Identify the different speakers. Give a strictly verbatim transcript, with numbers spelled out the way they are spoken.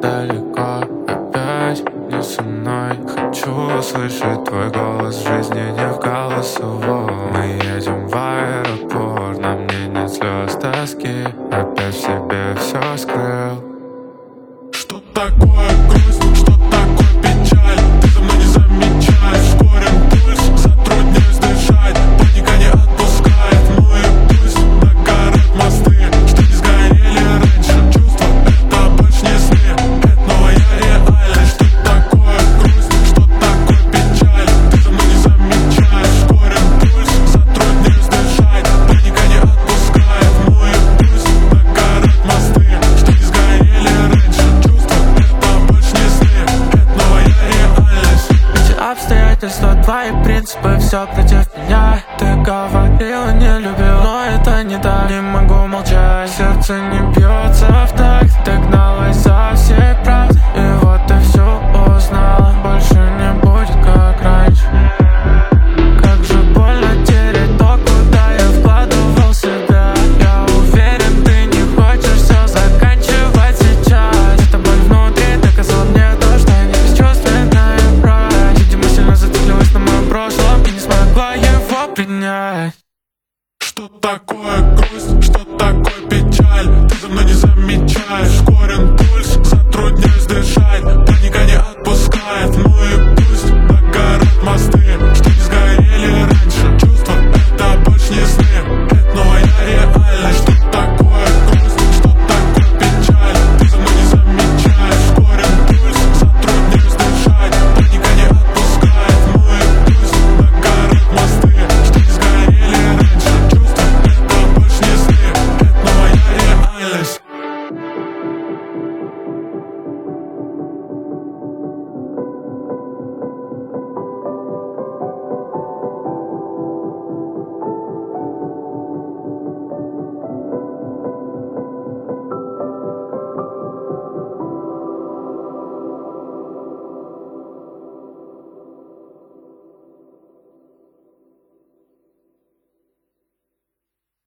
Speaker 1: далеко, опять не со мной. Хочу услышать твой голос в жизни, не в голосовом. Мы едем в аэропорт, на мне нет слез, тоски. Опять в себе все скрыл.
Speaker 2: Что такое грусть, что такое печаль? Ты за мной не замечаешь, ускорен пульс, затрудняюсь дышать. Паника не отпускает, мой пульс на горах мосты, что не сгорели раньше. Чувства — это больше не сны, это новая реальность. Что такое грусть, что такое печаль? Ты за мной не замечаешь, ускорен пульс, затрудняюсь дышать. Паника не отпускает, мой пульс на горах мосты, что не сгорели раньше.
Speaker 1: Обстоятельства, твои принципы, все против меня. Ты говорила, не любил, но это не так. Не могу молчать, сердце не бьется в такт. Ты гналась за всей